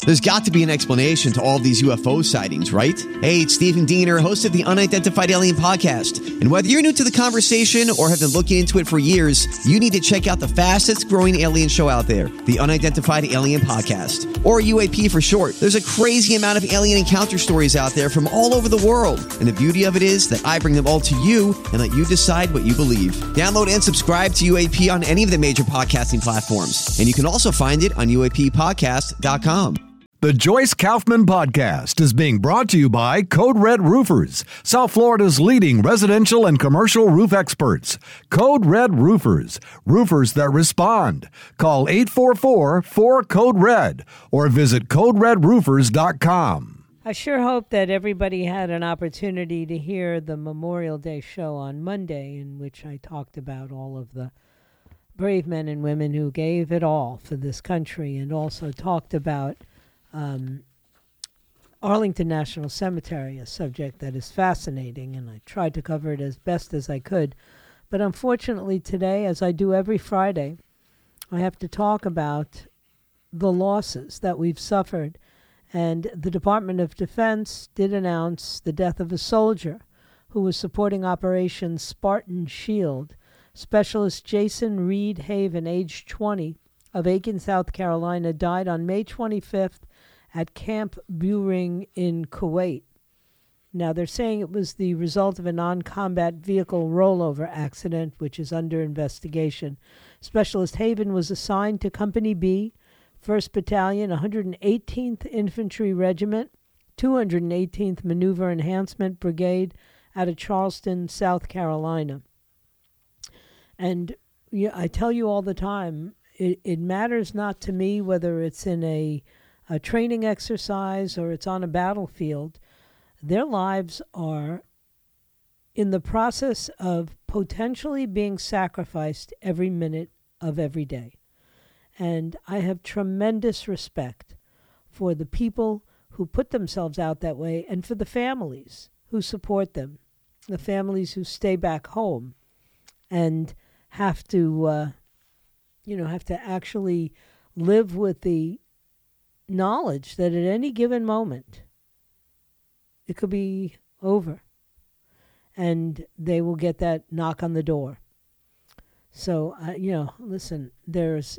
There's got to be an explanation to all of these UFO sightings, right? Hey, it's Stephen Diener, host of the Unidentified Alien Podcast. And whether you're new to the conversation or have been looking into it for years, you need to check out the fastest growing alien show out there, the Unidentified Alien Podcast, or UAP for short. There's a crazy amount of alien encounter stories out there from all over the world. And the beauty of it is that I bring them all to you and let you decide what you believe. Download and subscribe to UAP on any of the major podcasting platforms. And you can also find it on UAPpodcast.com. The Joyce Kaufman Podcast is being brought to you by Code Red Roofers, South Florida's leading residential and commercial roof experts. Code Red Roofers, roofers that respond. Call 844-4CODE-RED or visit CodeRedRoofers.com. I sure hope that everybody had an opportunity to hear the Memorial Day show on Monday, in which I talked about all of the brave men and women who gave it all for this country, and also talked about Arlington National Cemetery, a subject that is fascinating, and I tried to cover it as best as I could. But unfortunately today, as I do every Friday, I have to talk about the losses that we've suffered. And the Department of Defense did announce the death of a soldier who was supporting Operation Spartan Shield. Specialist Jason Reed Haven, age 20, of Aiken, South Carolina, died on May 25th at Camp Buehring in Kuwait. Now, they're saying it was the result of a non-combat vehicle rollover accident, which is under investigation. Specialist Haven was assigned to Company B, 1st Battalion, 118th Infantry Regiment, 218th Maneuver Enhancement Brigade out of Charleston, South Carolina. And I tell you all the time, it matters not to me whether it's in a training exercise or it's on a battlefield. Their lives are in the process of potentially being sacrificed every minute of every day. And I have tremendous respect for the people who put themselves out that way and for the families who support them, the families who stay back home and have to actually live with the knowledge that at any given moment it could be over and they will get that knock on the door. So, listen, there's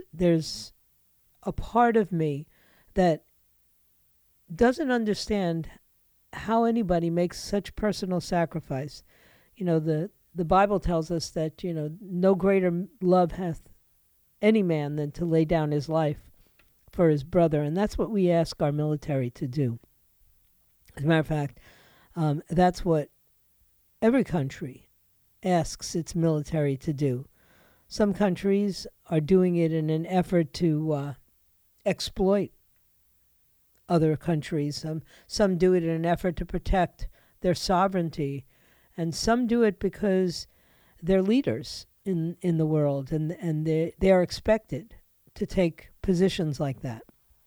a part of me that doesn't understand how anybody makes such personal sacrifice. The Bible tells us that, no greater love hath any man than to lay down his life for his brother. And that's what we ask our military to do. As a matter of fact, that's what every country asks its military to do. Some countries are doing it in an effort to exploit other countries. Some do it in an effort to protect their sovereignty. And some do it because they're leaders in the world, and they are expected to take positions like that.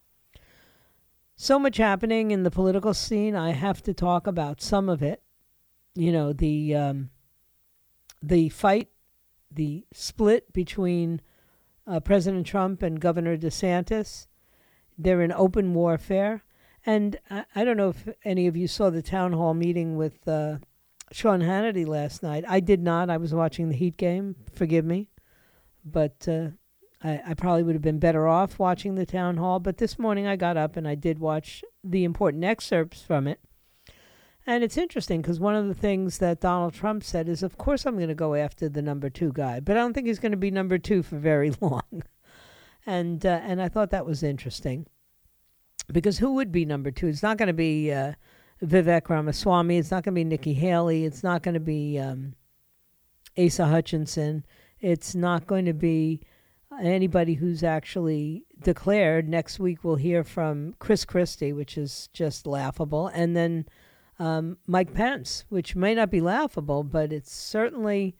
So much happening in the political scene. I have to talk about some of it. The fight, the split between President Trump and Governor DeSantis. They're in open warfare. And I don't know if any of you saw the town hall meeting with Sean Hannity last night. I did not. I was watching the Heat game. Forgive me. But I probably would have been better off watching the town hall. But this morning I got up and I did watch the important excerpts from it. And it's interesting because one of the things that Donald Trump said is, of course I'm going to go after the number 2 guy, but I don't think he's going to be number 2 for very long. And I thought that was interesting. Because who would be number 2? It's not going to be Vivek Ramaswamy. It's not going to be Nikki Haley. It's not going to be Asa Hutchinson. It's not going to be anybody who's actually declared. Next week we'll hear from Chris Christie, which is just laughable. And then Mike Pence, which may not be laughable, but it's certainly,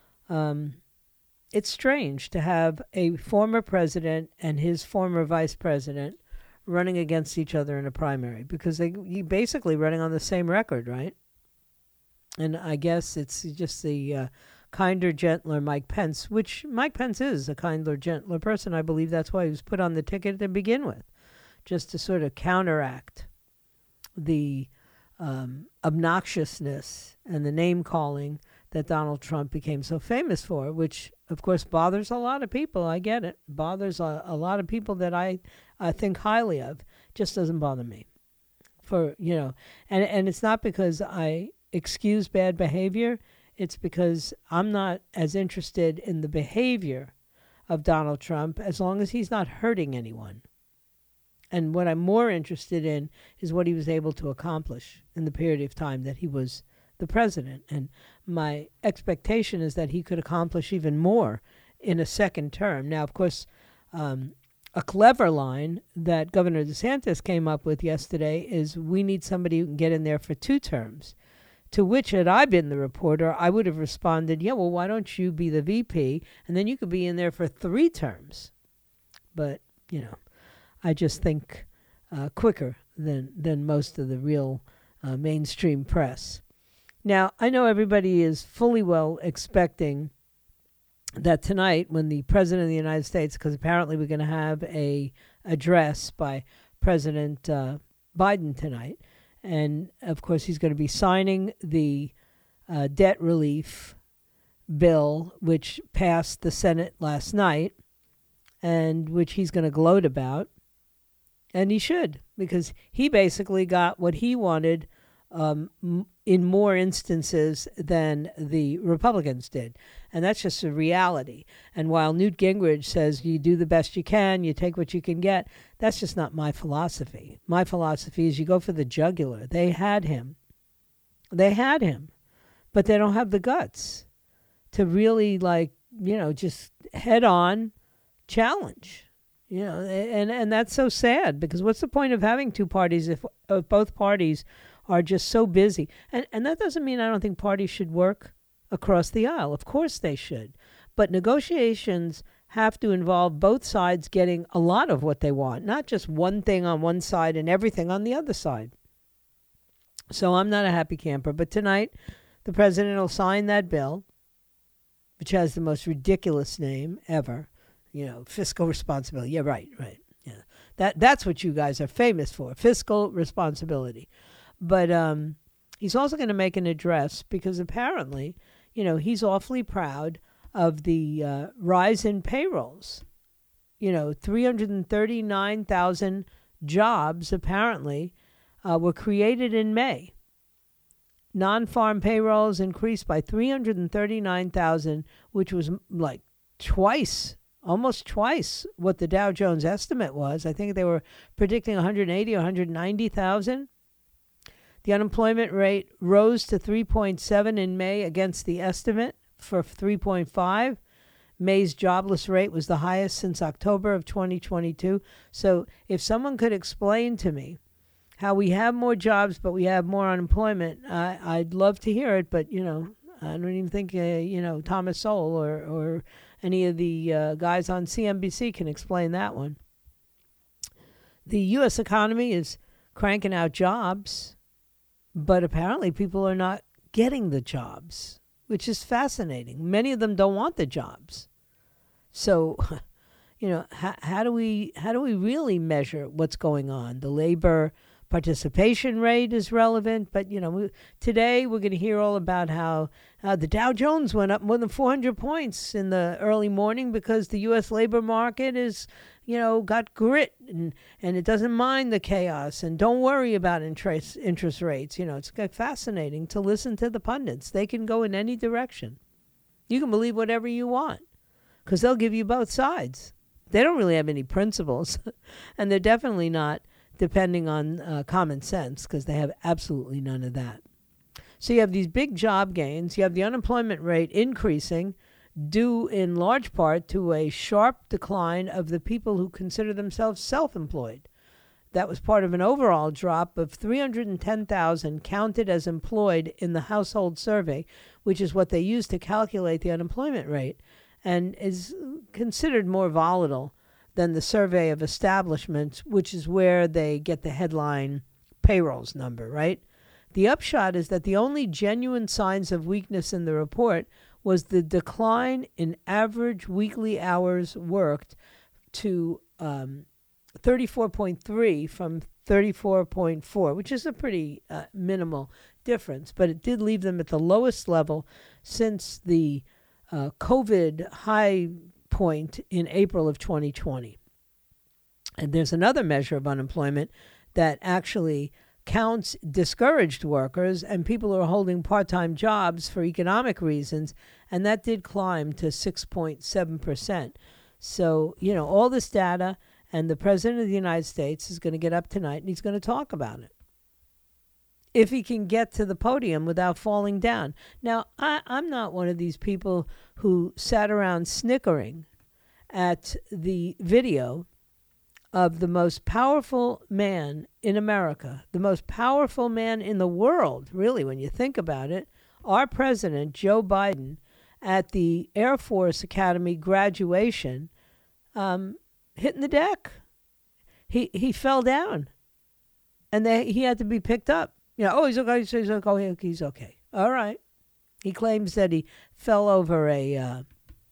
it's strange to have a former president and his former vice president running against each other in a primary, because they basically running on the same record, right? And I guess it's just the kinder, gentler Mike Pence, which Mike Pence is a kinder, gentler person. I believe that's why he was put on the ticket to begin with, just to sort of counteract the obnoxiousness and the name-calling that Donald Trump became so famous for, which, of course, bothers a lot of people. I get it. Bothers a lot of people that I think highly of. Just doesn't bother me. And it's not because I excuse bad behavior. It's because I'm not as interested in the behavior of Donald Trump as long as he's not hurting anyone. And what I'm more interested in is what he was able to accomplish in the period of time that he was the president. And my expectation is that he could accomplish even more in a second term. Now, of course, a clever line that Governor DeSantis came up with yesterday is we need somebody who can get in there for 2 terms. To which, had I been the reporter, I would have responded, yeah, well, why don't you be the VP, and then you could be in there for 3 terms. But, I just think quicker than most of the real mainstream press. Now, I know everybody is fully well expecting that tonight, when the President of the United States, because apparently we're going to have a address by President Biden tonight, and of course he's going to be signing the debt relief bill, which passed the Senate last night, and which he's going to gloat about. And he should, because he basically got what he wanted in more instances than the Republicans did. And that's just a reality. And while Newt Gingrich says you do the best you can, you take what you can get, that's just not my philosophy. My philosophy is you go for the jugular. They had him. But they don't have the guts to really, just head on challenge. And that's so sad, because what's the point of having 2 parties if both parties are just so busy? And that doesn't mean I don't think parties should work across the aisle. Of course they should. But negotiations have to involve both sides getting a lot of what they want, not just one thing on one side and everything on the other side. So I'm not a happy camper. But tonight, the president will sign that bill, which has the most ridiculous name ever. Fiscal responsibility. Yeah, right. Yeah, that's what you guys are famous for, fiscal responsibility. But he's also going to make an address because apparently, he's awfully proud of the rise in payrolls. 339,000 jobs apparently were created in May. Non-farm payrolls increased by 339,000, which was like almost twice what the Dow Jones estimate was. I think they were predicting 180 or 190,000. The unemployment rate rose to 3.7 in May against the estimate for 3.5. May's jobless rate was the highest since October of 2022. So if someone could explain to me how we have more jobs but we have more unemployment, I'd love to hear it. But, I don't even think, Thomas Sowell or any of the guys on CNBC can explain that one. The U.S. economy is cranking out jobs, but apparently people are not getting the jobs, which is fascinating. Many of them don't want the jobs. So, how do we really measure what's going on? The labor participation rate is relevant, but today we're going to hear all about how the Dow Jones went up more than 400 points in the early morning because the U.S. labor market is, got grit and it doesn't mind the chaos, and don't worry about interest rates. It's fascinating to listen to the pundits. They can go in any direction. You can believe whatever you want because they'll give you both sides. They don't really have any principles, and they're definitely not depending on common sense, because they have absolutely none of that. So you have these big job gains. You have the unemployment rate increasing, due in large part to a sharp decline of the people who consider themselves self-employed. That was part of an overall drop of 310,000 counted as employed in the household survey, which is what they use to calculate the unemployment rate, and is considered more volatile than the survey of establishments, which is where they get the headline payrolls number, right? The upshot is that the only genuine signs of weakness in the report was the decline in average weekly hours worked to 34.3 from 34.4, which is a pretty minimal difference, but it did leave them at the lowest level since the COVID high point in April of 2020. And there's another measure of unemployment that actually counts discouraged workers and people who are holding part-time jobs for economic reasons, and that did climb to 6.7%. So, all this data, and the President of the United States is going to get up tonight and he's going to talk about it, if he can get to the podium without falling down. Now, I'm not one of these people who sat around snickering at the video of the most powerful man in America, the most powerful man in the world, really, when you think about it, our president, Joe Biden, at the Air Force Academy graduation, hitting the deck. He fell down, and he had to be picked up. He's okay. He's okay. He's okay. All right. He claims that he fell over a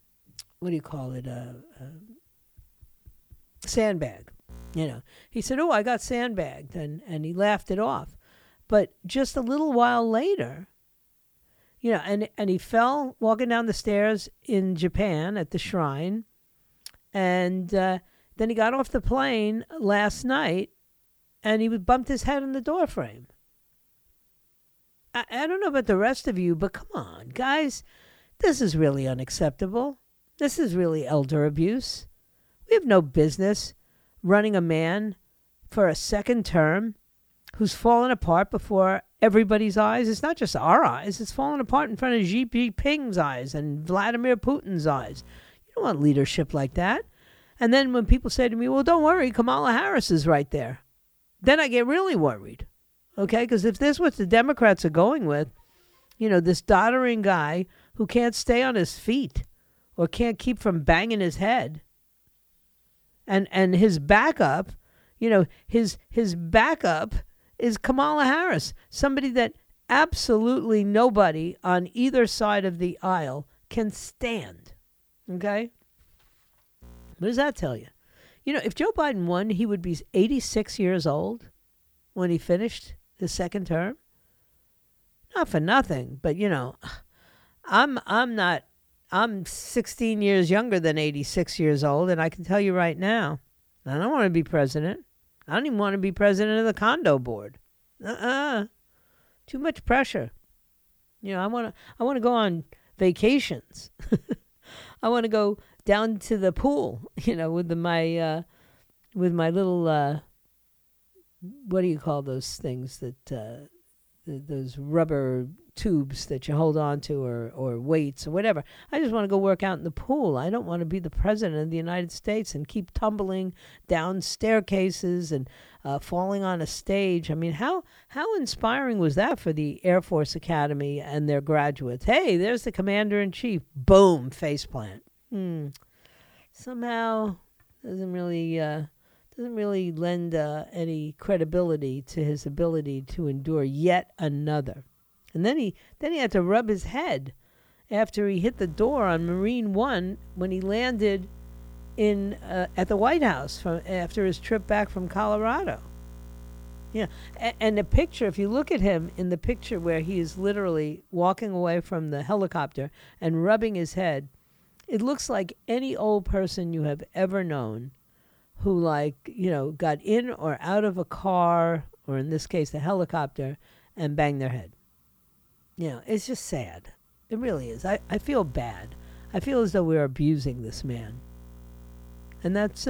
sandbag. He said, I got sandbagged, and he laughed it off. But just a little while later, and he fell walking down the stairs in Japan at the shrine, and then he got off the plane last night, and he bumped his head on the doorframe. I don't know about the rest of you, but come on, guys, this is really unacceptable. This is really elder abuse. We have no business running a man for a second term who's fallen apart before everybody's eyes. It's not just our eyes. It's fallen apart in front of Xi Jinping's eyes and Vladimir Putin's eyes. You don't want leadership like that. And then when people say to me, well, don't worry, Kamala Harris is right there, then I get really worried. Okay, because if this is what the Democrats are going with, this doddering guy who can't stay on his feet or can't keep from banging his head, and his backup, his backup is Kamala Harris, somebody that absolutely nobody on either side of the aisle can stand. Okay? What does that tell you? If Joe Biden won, he would be 86 years old when he finished his second term. Not for nothing, but I'm 16 years younger than 86 years old, and I can tell you right now, I don't want to be president. I don't even want to be president of the condo board. Too much pressure. I want to go on vacations. I want to go down to the pool, with my little what do you call those things that those rubber tubes that you hold on to, or weights or whatever. I just want to go work out in the pool. I don't want to be the president of the United States and keep tumbling down staircases and falling on a stage. I mean, how inspiring was that for the Air Force Academy and their graduates? Hey, there's the commander-in-chief. Boom, faceplant. Somehow doesn't really lend any credibility to his ability to endure yet another. And then he had to rub his head after he hit the door on Marine One when he landed in at the White House after his trip back from Colorado. And the picture, if you look at him in the picture where he is literally walking away from the helicopter and rubbing his head, it looks like any old person you have ever known who got in or out of a car, or in this case a helicopter, and banged their head. It's just sad. It really is. I feel bad. I feel as though we're abusing this man. And that's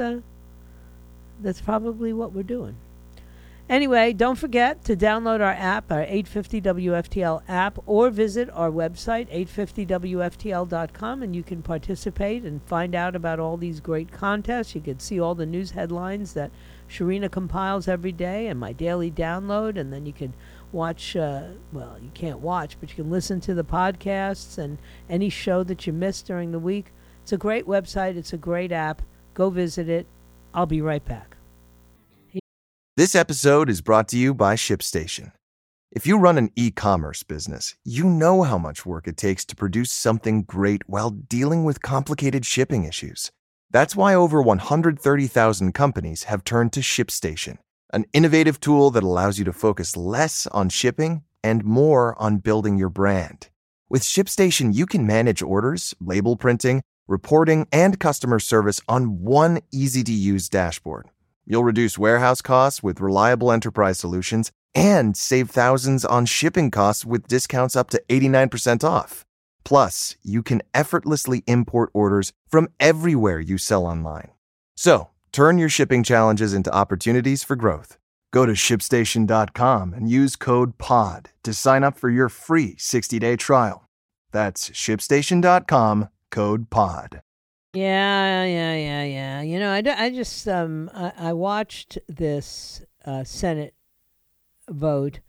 probably what we're doing. Anyway, don't forget to download our app, our 850 WFTL app, or visit our website, 850WFTL.com, and you can participate and find out about all these great contests. You can see all the news headlines that Sharina compiles every day and my daily download, and then you can watch, you can't watch, but you can listen to the podcasts and any show that you missed during the week. It's a great website. It's a great app. Go visit it. I'll be right back. This episode is brought to you by ShipStation. If you run an e-commerce business, you know how much work it takes to produce something great while dealing with complicated shipping issues. That's why over 130,000 companies have turned to ShipStation, an innovative tool that allows you to focus less on shipping and more on building your brand. With ShipStation, you can manage orders, label printing, reporting, and customer service on one easy-to-use dashboard. You'll reduce warehouse costs with reliable enterprise solutions and save thousands on shipping costs with discounts up to 89% off. Plus, you can effortlessly import orders from everywhere you sell online. So, turn your shipping challenges into opportunities for growth. Go to ShipStation.com and use code POD to sign up for your free 60-day trial. That's ShipStation.com, code POD. Yeah. You know, I watched this Senate vote.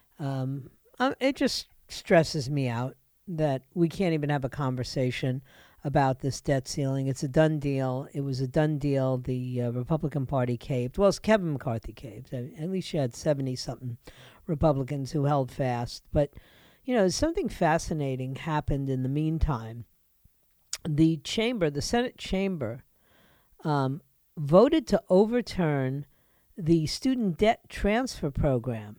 It just stresses me out that we can't even have a conversation about this debt ceiling. It's a done deal. It was a done deal. The Republican Party caved. Well, Kevin McCarthy caved. At least you had 70-something Republicans who held fast. But, you know, something fascinating happened in the meantime. The Senate chamber, voted to overturn the student debt transfer program,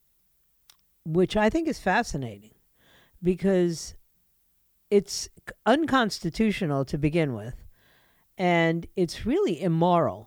which I think is fascinating because it's unconstitutional to begin with, and it's really immoral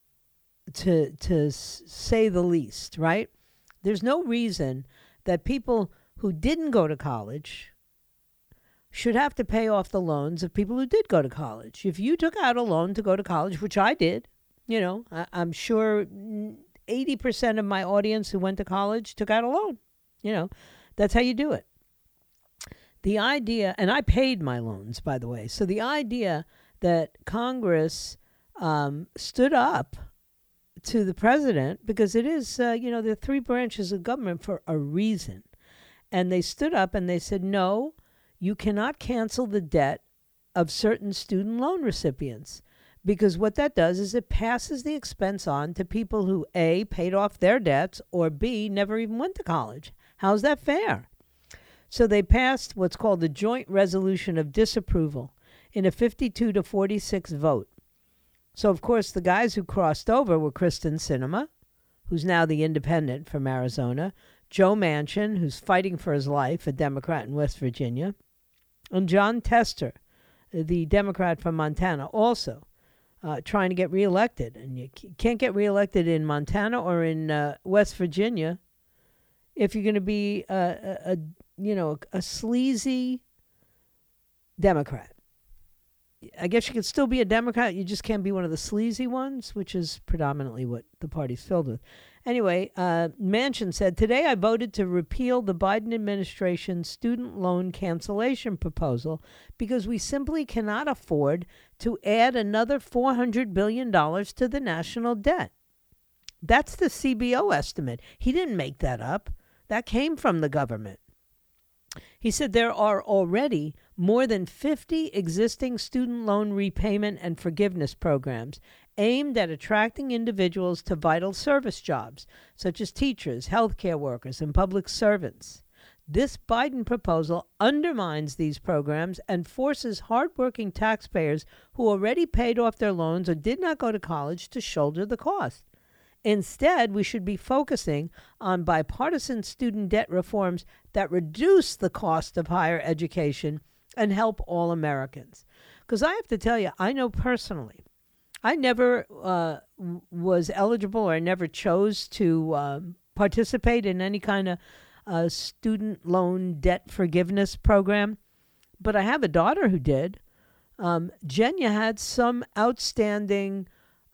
to say the least, right? There's no reason that people who didn't go to college should have to pay off the loans of people who did go to college. If you took out a loan to go to college, which I did, you know, I'm sure 80% of my audience who went to college took out a loan. You know, that's how you do it. The idea, and I paid my loans, by the way. So the idea that Congress stood up to the president, because it is, you know, there are three branches of government for a reason. And they stood up and they said, no, you cannot cancel the debt of certain student loan recipients, because what that does is it passes the expense on to people who, A, paid off their debts, or B, never even went to college. How's that fair? So they passed what's called the Joint Resolution of Disapproval in a 52-46 vote. So, of course, the guys who crossed over were Kristen Sinema, who's now the independent from Arizona, Joe Manchin, who's fighting for his life, a Democrat in West Virginia, and John Tester, the Democrat from Montana, also trying to get reelected. And you can't get reelected in Montana or in West Virginia if you're going to be a sleazy Democrat. I guess you could still be a Democrat. You just can't be one of the sleazy ones, which is predominantly what the party's filled with. Anyway, Manchin said, today I voted to repeal the Biden administration's student loan cancellation proposal because we simply cannot afford to add another $400 billion to the national debt. That's the CBO estimate. He didn't make that up. That came from the government. He said there are already more than 50 existing student loan repayment and forgiveness programs aimed at attracting individuals to vital service jobs, such as teachers, healthcare workers, and public servants. This Biden proposal undermines these programs and forces hardworking taxpayers who already paid off their loans or did not go to college to shoulder the cost. Instead, we should be focusing on bipartisan student debt reforms that reduce the cost of higher education and help all Americans. Because I have to tell you, I know personally, I never was eligible or I never chose to participate in any kind of student loan debt forgiveness program. But I have a daughter who did. Jenya had some outstanding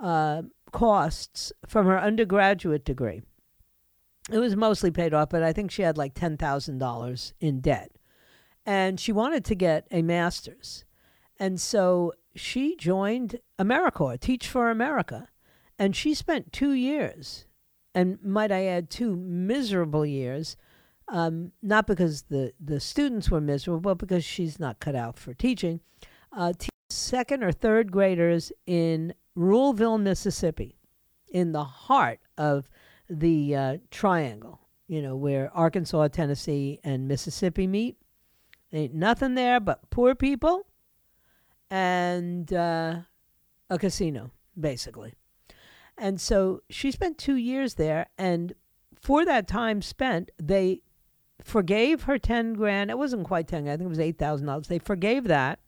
costs from her undergraduate degree. It was mostly paid off, but I think she had like $10,000 in debt. And she wanted to get a master's. And so she joined AmeriCorps, Teach for America. And she spent 2 years, and might I add 2 miserable years, not because the students were miserable, but because she's not cut out for teaching, second or third graders in Ruleville, Mississippi, in the heart of the triangle, you know, where Arkansas, Tennessee, and Mississippi meet. Ain't nothing there but poor people and a casino, basically. And so she spent 2 years there, and for that time spent, they forgave her 10 grand. It wasn't quite 10, I think it was $8,000. They forgave that.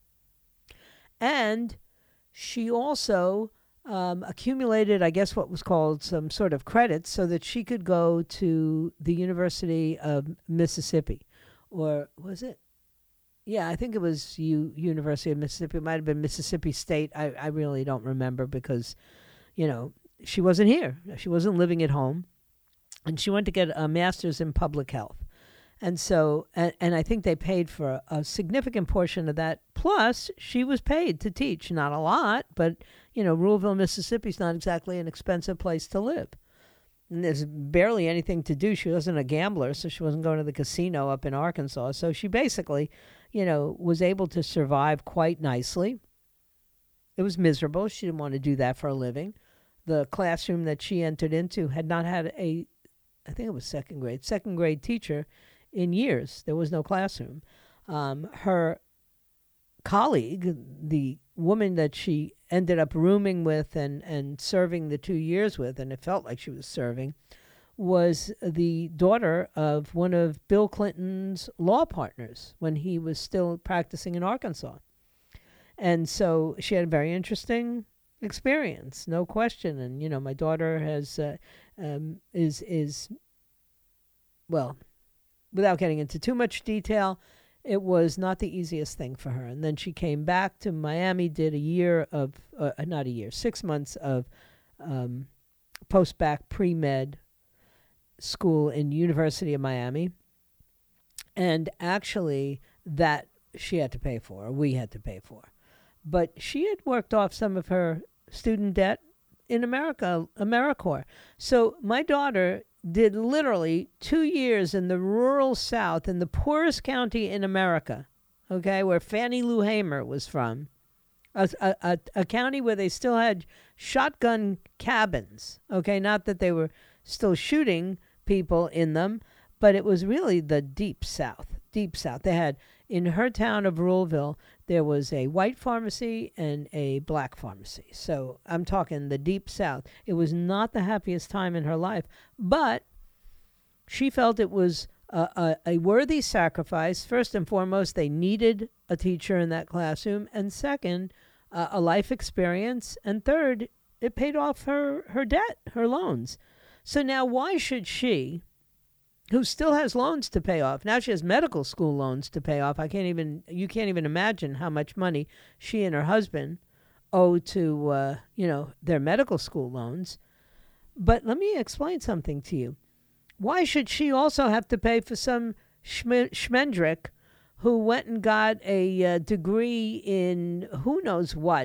And she also accumulated, I guess, what was called some sort of credits so that she could go to the University of Mississippi. Or was it? Yeah, I think it was University of Mississippi. It might have been Mississippi State. I really don't remember because, she wasn't here. She wasn't living at home. And she went to get a master's in public health. And so, and I think they paid for a significant portion of that. Plus, she was paid to teach. Not a lot, but, Ruleville, Mississippi is not exactly an expensive place to live. And there's barely anything to do. She wasn't a gambler, so she wasn't going to the casino up in Arkansas. So she basically, was able to survive quite nicely. It was miserable. She didn't want to do that for a living. The classroom that she entered into had not had I think it was second grade teacher in years. There was no classroom. Her colleague, the woman that she ended up rooming with and serving the 2 years with, and it felt like she was serving, was the daughter of one of Bill Clinton's law partners when he was still practicing in Arkansas. And so she had a very interesting experience, no question. And, my daughter has well, without getting into too much detail, it was not the easiest thing for her. And then she came back to Miami, did 6 months of post-bac pre-med school in University of Miami. And actually that she had to pay for, or we had to pay for. But she had worked off some of her student debt in America, AmeriCorps. So my daughter did literally 2 years in the rural South, in the poorest county in America, okay, where Fannie Lou Hamer was from, a county where they still had shotgun cabins, okay, not that they were still shooting people in them, but it was really the deep South. They had, in her town of Ruleville, there was a white pharmacy and a black pharmacy. So I'm talking the deep South. It was not the happiest time in her life, but she felt it was a worthy sacrifice. First and foremost, they needed a teacher in that classroom. And second, a life experience. And third, it paid off her debt, her loans. So now why should she, who still has loans to pay off. Now she has medical school loans to pay off. You can't even imagine how much money she and her husband owe to, their medical school loans. But let me explain something to you. Why should she also have to pay for some schmendrick who went and got a degree in who knows what,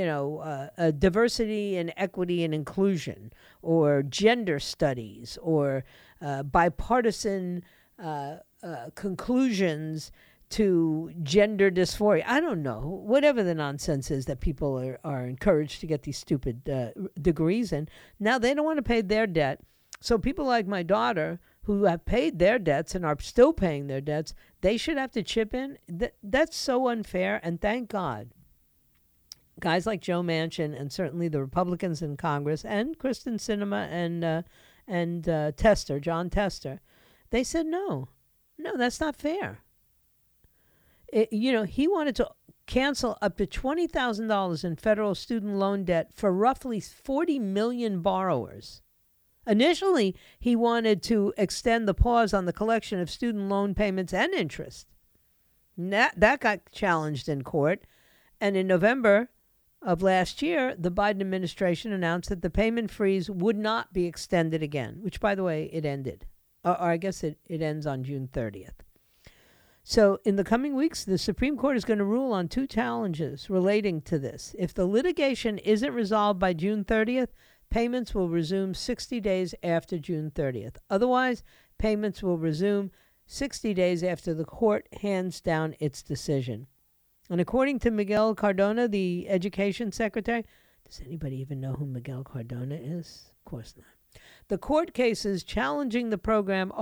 diversity and equity and inclusion, or gender studies, or bipartisan conclusions to gender dysphoria? I don't know. Whatever the nonsense is that people are encouraged to get these stupid degrees in. Now they don't want to pay their debt. So people like my daughter, who have paid their debts and are still paying their debts, they should have to chip in. That's so unfair, and thank God. Guys like Joe Manchin and certainly the Republicans in Congress and Kristen Sinema and Tester, John Tester, they said no, that's not fair. He wanted to cancel up to $20,000 in federal student loan debt for roughly 40 million borrowers. Initially, he wanted to extend the pause on the collection of student loan payments and interest. That got challenged in court. And in November of last year, the Biden administration announced that the payment freeze would not be extended again, which, by the way, it ended. Or I guess it ends on June 30th. So in the coming weeks, the Supreme Court is going to rule on 2 challenges relating to this. If the litigation isn't resolved by June 30th, payments will resume 60 days after June 30th. Otherwise, payments will resume 60 days after the court hands down its decision. And according to Miguel Cardona, the education secretary, does anybody even know who Miguel Cardona is? Of course not. The court cases challenging the program are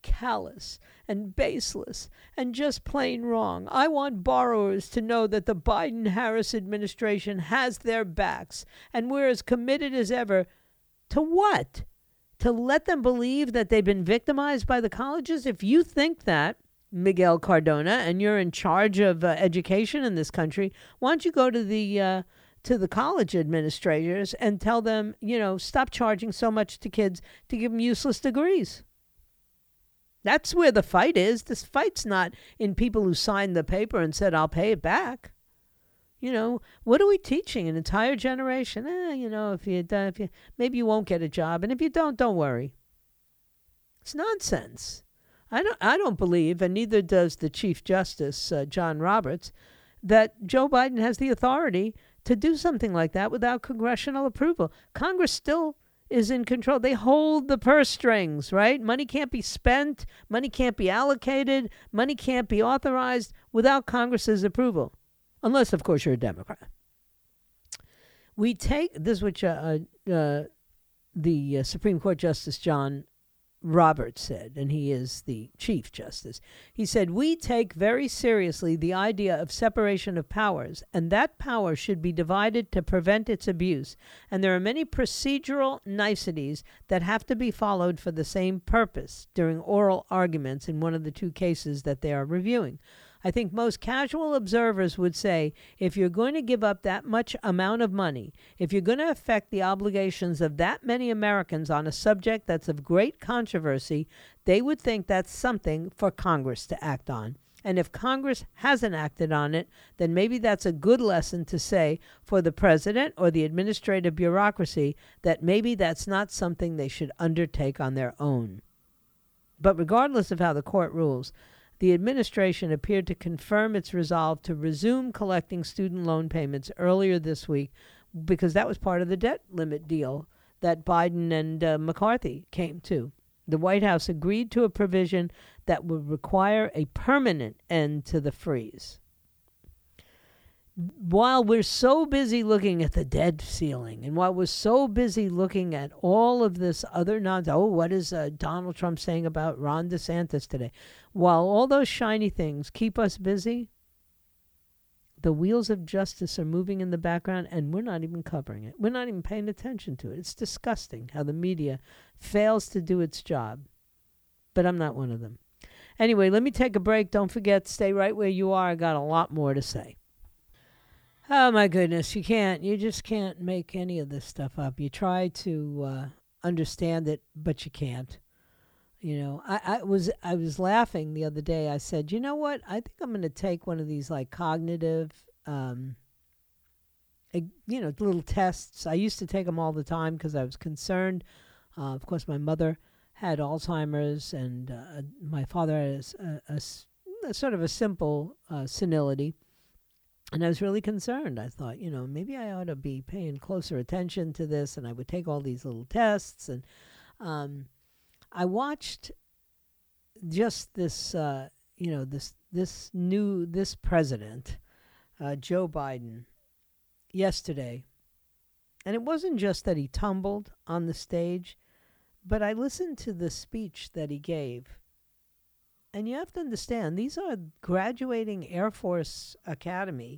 callous and baseless and just plain wrong. I want borrowers to know that the Biden-Harris administration has their backs, and we're as committed as ever to what? To let them believe that they've been victimized by the colleges? If you think that, Miguel Cardona, and you're in charge of education in this country, why don't you go to the college administrators and tell them, stop charging so much to kids to give them useless degrees? That's where the fight is. This fight's not in people who signed the paper and said, I'll pay it back. What are we teaching an entire generation? If you maybe you won't get a job, and if you don't worry. It's nonsense. I don't believe, and neither does the Chief Justice, John Roberts, that Joe Biden has the authority to do something like that without congressional approval. Congress still is in control. They hold the purse strings, right? Money can't be spent. Money can't be allocated. Money can't be authorized without Congress's approval, unless, of course, you're a Democrat. This is what the Supreme Court Justice John Roberts said, and he is the Chief Justice. He said, we take very seriously the idea of separation of powers, and that power should be divided to prevent its abuse. And there are many procedural niceties that have to be followed for the same purpose during oral arguments in one of the two cases that they are reviewing. I think most casual observers would say if you're going to give up that much amount of money, if you're going to affect the obligations of that many Americans on a subject that's of great controversy, they would think that's something for Congress to act on. And if Congress hasn't acted on it, then maybe that's a good lesson to say for the president or the administrative bureaucracy that maybe that's not something they should undertake on their own. But regardless of how the court rules, the administration appeared to confirm its resolve to resume collecting student loan payments earlier this week because that was part of the debt limit deal that Biden and McCarthy came to. The White House agreed to a provision that would require a permanent end to the freeze. While we're so busy looking at the debt ceiling, and while we're so busy looking at all of this other nonsense, what is Donald Trump saying about Ron DeSantis today? While all those shiny things keep us busy, the wheels of justice are moving in the background, and we're not even covering it. We're not even paying attention to it. It's disgusting how the media fails to do its job. But I'm not one of them. Anyway, let me take a break. Don't forget, stay right where you are. I got a lot more to say. Oh, my goodness. You just can't make any of this stuff up. You try to understand it, but you can't. I was laughing the other day. I said, you know what? I think I'm going to take one of these like cognitive, little tests. I used to take them all the time because I was concerned. Of course, my mother had Alzheimer's, and my father has a sort of a simple senility. And I was really concerned. I thought, maybe I ought to be paying closer attention to this. And I would take all these little tests. And I watched just this, this president, Joe Biden, yesterday. And it wasn't just that he tumbled on the stage, but I listened to the speech that he gave. And you have to understand, these are graduating Air Force Academy.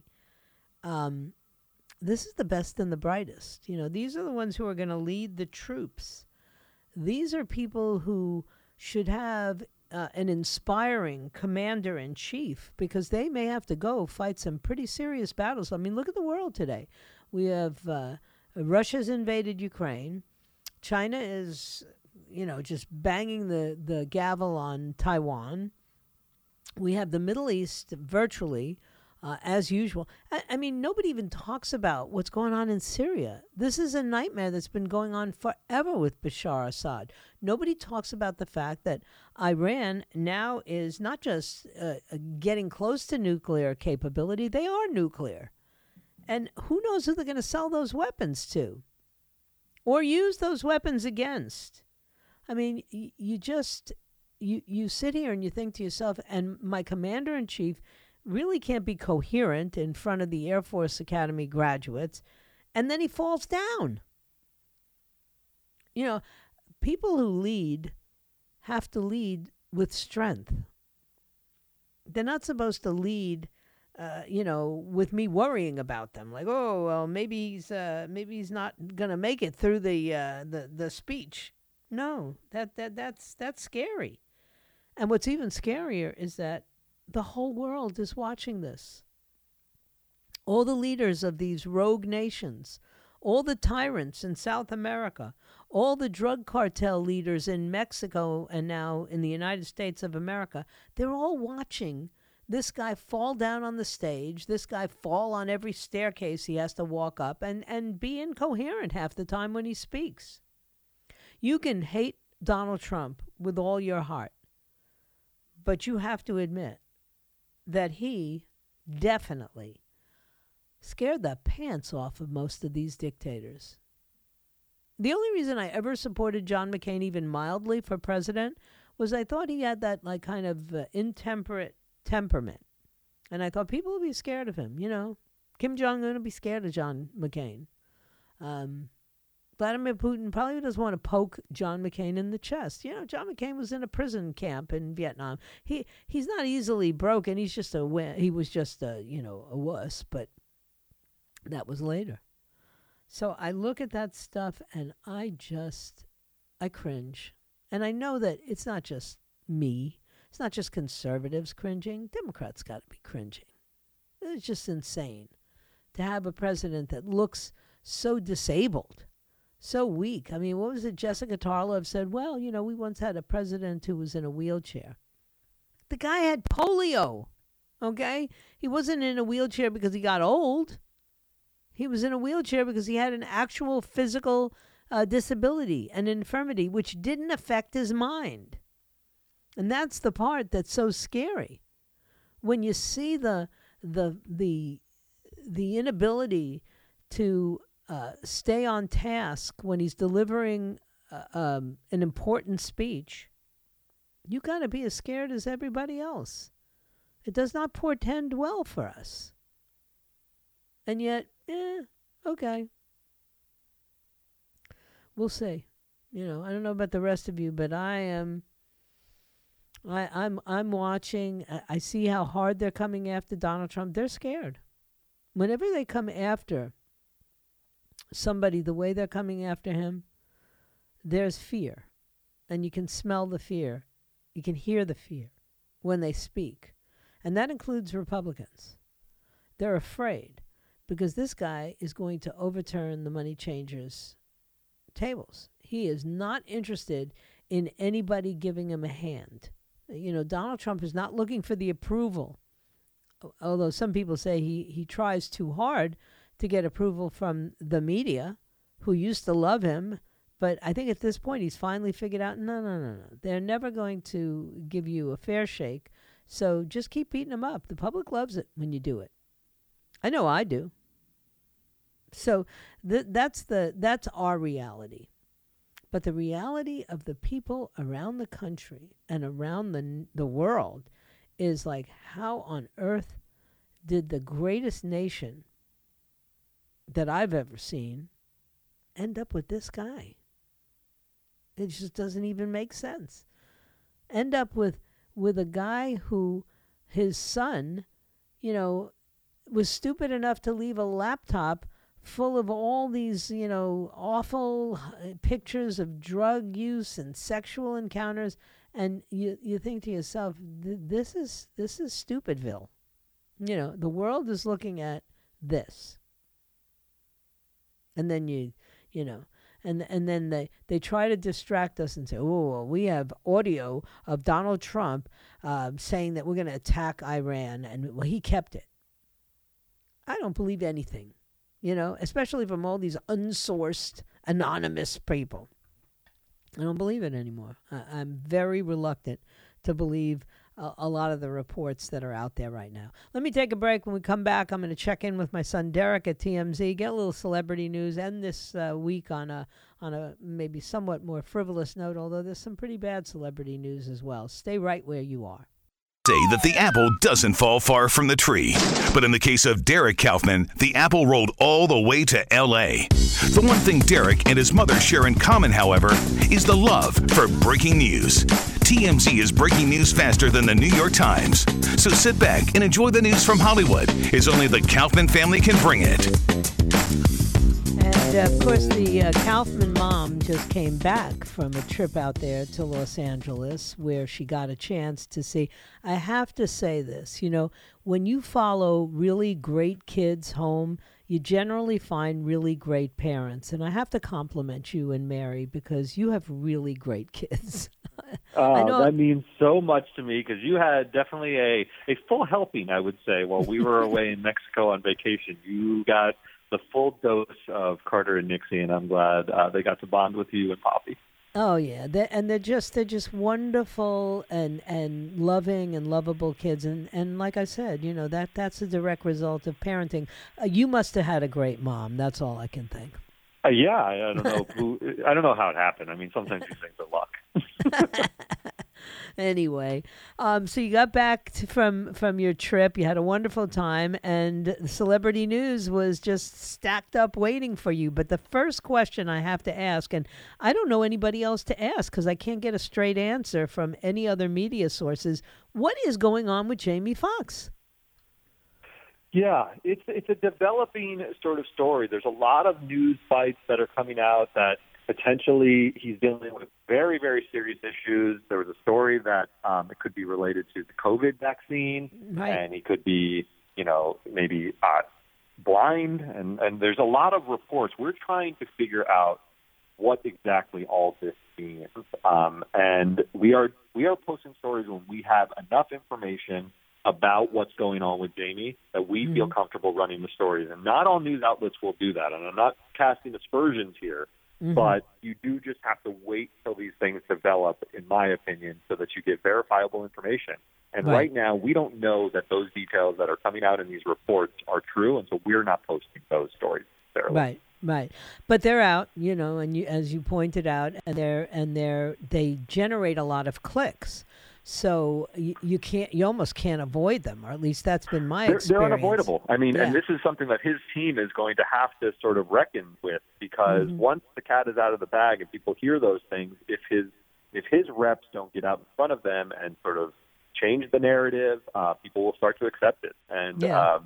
This is the best and the brightest. These are the ones who are going to lead the troops. These are people who should have an inspiring commander-in-chief because they may have to go fight some pretty serious battles. I mean, look at the world today. We have Russia's invaded Ukraine. China is just banging the gavel on Taiwan. We have the Middle East virtually as usual. I mean, nobody even talks about what's going on in Syria. This is a nightmare that's been going on forever with Bashar Assad. Nobody talks about the fact that Iran now is not just getting close to nuclear capability, they are nuclear. And who knows who they're going to sell those weapons to or use those weapons against. I mean, you sit here and you think to yourself, and my commander-in-chief really can't be coherent in front of the Air Force Academy graduates, and then he falls down. People who lead have to lead with strength. They're not supposed to lead, with me worrying about them. Like, oh, well, maybe he's not going to make it through the speech. No, that's scary. And what's even scarier is that the whole world is watching this. All the leaders of these rogue nations, all the tyrants in South America, all the drug cartel leaders in Mexico and now in the United States of America, they're all watching this guy fall down on the stage, this guy fall on every staircase he has to walk up and be incoherent half the time when he speaks. You can hate Donald Trump with all your heart, but you have to admit that he definitely scared the pants off of most of these dictators. The only reason I ever supported John McCain even mildly for president was I thought he had that like kind of intemperate temperament. And I thought people would be scared of him, Kim Jong-un would be scared of John McCain. Vladimir Putin probably doesn't want to poke John McCain in the chest. John McCain was in a prison camp in Vietnam. He's not easily broken. He was just a wuss, but that was later. So I look at that stuff and I cringe. And I know that it's not just me. It's not just conservatives cringing. Democrats got to be cringing. It's just insane to have a president that looks so disabled, so weak. I mean, what was it? Jessica Tarlov said, well, we once had a president who was in a wheelchair. The guy had polio, okay? He wasn't in a wheelchair because he got old. He was in a wheelchair because he had an actual physical disability, an infirmity, which didn't affect his mind. And that's the part that's so scary. When you see the inability to stay on task when he's delivering an important speech, you got to be as scared as everybody else. It does not portend well for us. And yet, okay. We'll see. I don't know about the rest of you, but I'm watching. I see how hard they're coming after Donald Trump. They're scared. Whenever they come after somebody the way they're coming after him, there's fear. And you can smell the fear. You can hear the fear when they speak. And that includes Republicans. They're afraid because this guy is going to overturn the money changers' tables. He is not interested in anybody giving him a hand. Donald Trump is not looking for the approval, although some people say he tries too hard to get approval from the media, who used to love him. But I think at this point he's finally figured out, no. They're never going to give you a fair shake, so just keep beating him up. The public loves it when you do it. I know I do. So that's our reality. But the reality of the people around the country and around the world is like, how on earth did the greatest nation that I've ever seen end up with this guy? It just doesn't even make sense. End up with a guy who his son, was stupid enough to leave a laptop full of all these, awful pictures of drug use and sexual encounters, and you think to yourself, this is Stupidville. The world is looking at this. And then and then they try to distract us and say, oh, well, we have audio of Donald Trump saying that we're going to attack Iran, and well, he kept it. I don't believe anything, especially from all these unsourced, anonymous people. I don't believe it anymore. I'm very reluctant to believe a lot of the reports that are out there right now. Let me take a break. When we come back, I'm going to check in with my son Derek at TMZ, get a little celebrity news, end this week on a maybe somewhat more frivolous note, although there's some pretty bad celebrity news as well. Stay right where you are. say that the apple doesn't fall far from the tree. But in the case of Derek Kaufman, the apple rolled all the way to L.A. The one thing Derek and his mother share in common, however, is the love for breaking news. TMZ is breaking news faster than the New York Times. So sit back and enjoy the news from Hollywood, as only the Kaufman family can bring it. And, of course, the Kaufman mom just came back from a trip out there to Los Angeles where she got a chance to see. I have to say this, when you follow really great kids home, you generally find really great parents. And I have to compliment you and Mary because you have really great kids. That means so much to me because you had definitely a full helping, I would say, while we were away in Mexico on vacation. You got the full dose of Carter and Nixie, and I'm glad they got to bond with you and Poppy. Oh yeah, they're just wonderful and loving and lovable kids, and like I said, that's a direct result of parenting. You must have had a great mom. That's all I can think. Yeah, I don't know. I don't know how it happened. I mean, sometimes these things are luck. Anyway, so you got back from your trip. You had a wonderful time, and celebrity news was just stacked up waiting for you. But the first question I have to ask, and I don't know anybody else to ask because I can't get a straight answer from any other media sources, what is going on with Jamie Foxx? Yeah, it's a developing sort of story. There's a lot of news bites that are coming out that potentially he's dealing with very, very serious issues. There was a story that it could be related to the COVID vaccine, right, and he could be, maybe blind. And there's a lot of reports. We're trying to figure out what exactly all this means. And we are posting stories when we have enough information about what's going on with Jamie that we feel comfortable running the stories. And not all news outlets will do that. And I'm not casting aspersions here, but you do just have to wait till these things develop, in my opinion, so that you get verifiable information. And right now, we don't know that those details that are coming out in these reports are true, and so we're not posting those stories necessarily. Right. But they're out, and as you pointed out, and they generate a lot of clicks. So you almost can't avoid them, or at least that's been my experience. They're unavoidable. I mean, and this is something that his team is going to have to sort of reckon with, because once the cat is out of the bag and people hear those things, if his reps don't get out in front of them and sort of change the narrative, people will start to accept it. And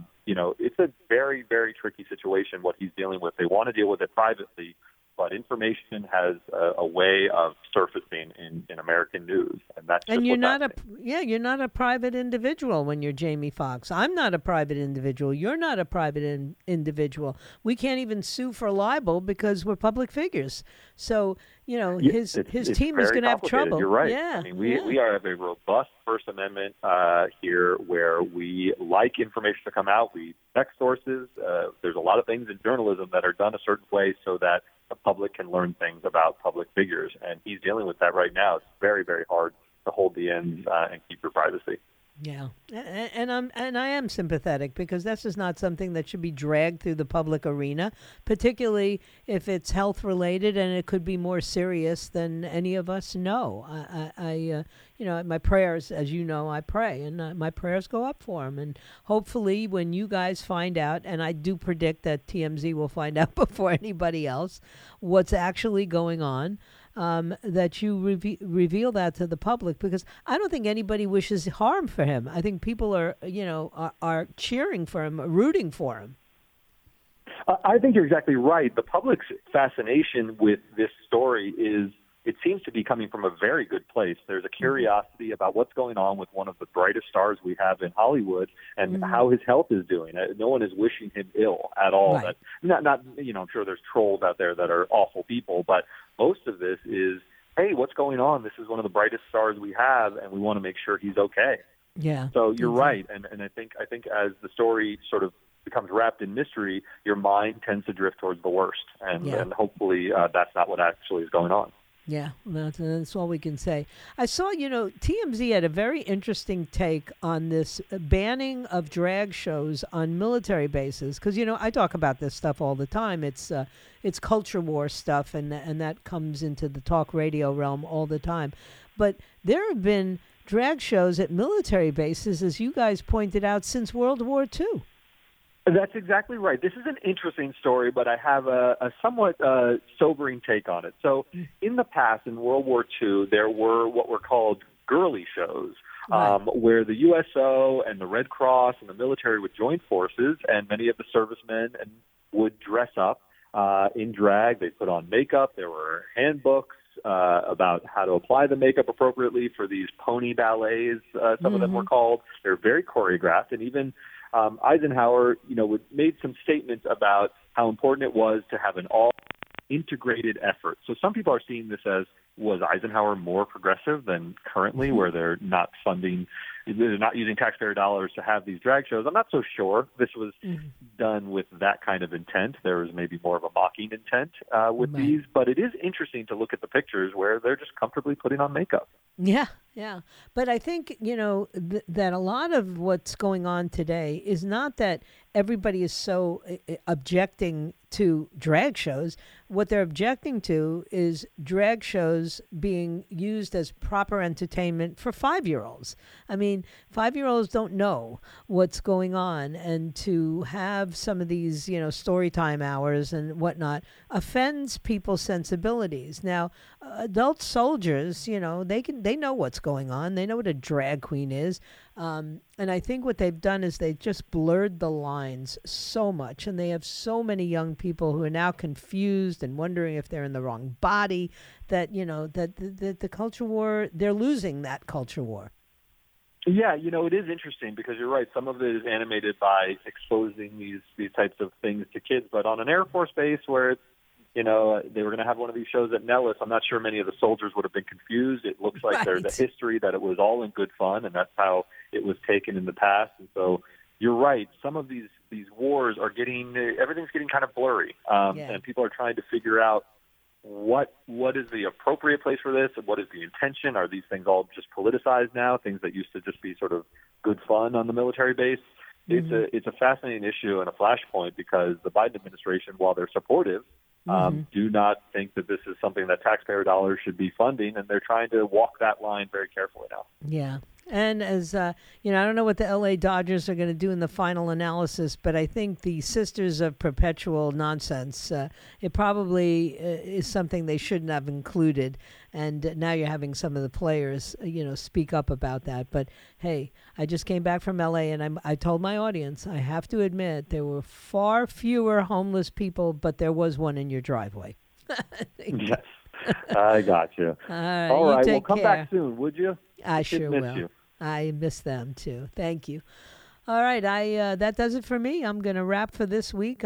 it's a very, very tricky situation what he's dealing with. They want to deal with it privately, but information has a way of surfacing in American news, and that's just you're not you're not a private individual when you're Jamie Foxx. I'm not a private individual. You're not a private individual. We can't even sue for libel because we're public figures. So his team is going to have trouble. You're right. Yeah, I mean, we have a robust First Amendment here, where we like information to come out. We check sources. There's a lot of things in journalism that are done a certain way so that the public can learn things about public figures, and he's dealing with that right now. It's very, very hard to hold the ends and keep your privacy. Yeah, and I am sympathetic because this is not something that should be dragged through the public arena, particularly if it's health related and it could be more serious than any of us know. I my prayers, as you know, I pray, and my prayers go up for him. And hopefully, when you guys find out, and I do predict that TMZ will find out before anybody else, what's actually going on. That you reveal that to the public, because I don't think anybody wishes harm for him. I think people are cheering for him, rooting for him. I think you're exactly right. The public's fascination with this story it seems to be coming from a very good place. There's a curiosity about what's going on with one of the brightest stars we have in Hollywood and how his health is doing. No one is wishing him ill at all. Right. I'm sure there's trolls out there that are awful people, but most of this is, hey, what's going on? This is one of the brightest stars we have, and we want to make sure he's okay. Yeah. So you're right, and I think as the story sort of becomes wrapped in mystery, your mind tends to drift towards the worst, and hopefully that's not what actually is going on. Yeah, that's all we can say. I saw, TMZ had a very interesting take on this banning of drag shows on military bases. Because, I talk about this stuff all the time. It's culture war stuff, and that comes into the talk radio realm all the time. But there have been drag shows at military bases, as you guys pointed out, since World War II. That's exactly right. This is an interesting story, but I have a somewhat sobering take on it. So in the past, in World War II, there were what were called girly shows, where the USO and the Red Cross and the military would join forces, and many of the servicemen would dress up in drag. They put on makeup. There were handbooks about how to apply the makeup appropriately for these pony ballets, some of them were called. They're very choreographed, and even Eisenhower, made some statements about how important it was to have an all-integrated effort. So some people are seeing this as, was Eisenhower more progressive than currently, where they're not using taxpayer dollars to have these drag shows? I'm not so sure this was done with that kind of intent. There was maybe more of a mocking intent with these, but it is interesting to look at the pictures where they're just comfortably putting on makeup. Yeah. But I think, that a lot of what's going on today is not that everybody is so objecting to drag shows. What they're objecting to is drag shows being used as proper entertainment for 5-year-olds. I mean, 5-year-olds don't know what's going on, and to have some of these, story time hours and whatnot offends people's sensibilities. Now, adult soldiers, they know what's going on. They know what a drag queen is. And I think what they've done is they've just blurred the lines so much, and they have so many young people who are now confused and wondering if they're in the wrong body, that, that the culture war, they're losing that culture war. Yeah, it is interesting because you're right. Some of it is animated by exposing these types of things to kids, but on an Air Force base where it's, they were going to have one of these shows at Nellis, I'm not sure many of the soldiers would have been confused. It looks like there's a history that it was all in good fun, and that's how it was taken in the past. And so you're right. Some of these wars are everything's getting kind of blurry, and people are trying to figure out what is the appropriate place for this, and what is the intention. Are these things all just politicized now, things that used to just be sort of good fun on the military base? It's a fascinating issue and a flashpoint because the Biden administration, while they're supportive, do not think that this is something that taxpayer dollars should be funding, and they're trying to walk that line very carefully now. Yeah. And as, I don't know what the L.A. Dodgers are going to do in the final analysis, but I think the Sisters of Perpetual Nonsense, it probably is something they shouldn't have included. And now you're having some of the players, speak up about that. But, hey, I just came back from L.A., and I told my audience, I have to admit, there were far fewer homeless people, but there was one in your driveway. Yes, I got you. All right, well, come back soon, would you? I sure will. You. I miss them too. Thank you. All right, that does it for me. I'm going to wrap for this week.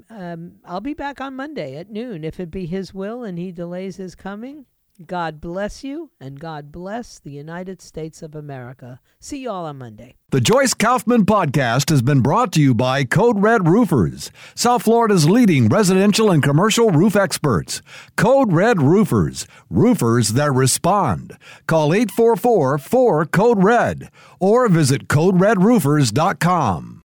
I'll be back on Monday at noon if it be His will and He delays His coming. God bless you, and God bless the United States of America. See you all on Monday. The Joyce Kaufman Podcast has been brought to you by Code Red Roofers, South Florida's leading residential and commercial roof experts. Code Red Roofers, roofers that respond. Call 844-4-CODE-RED or visit CodeRedRoofers.com.